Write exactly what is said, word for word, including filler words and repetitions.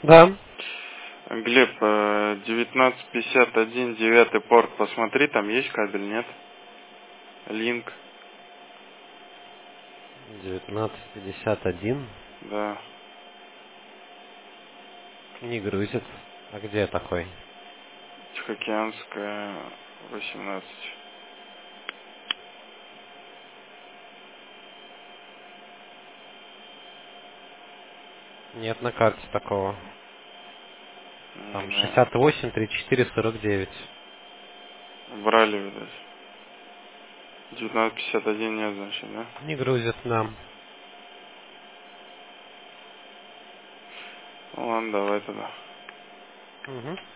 Да. Глеб, э, девятнадцать пятьдесят один, девятый порт, посмотри, там есть кабель, нет? Линк. девятнадцать пятьдесят один. Да. Не грузит. А где такой? Тихоокеанская, восемнадцать. Нет на карте такого. Там М, да. шестьдесят восемь, тридцать четыре, сорок девять. Брали, видать. девятнадцать пятьдесят один нет, значит, да? Не грузит нам. Ну ладно, давай тогда. Угу.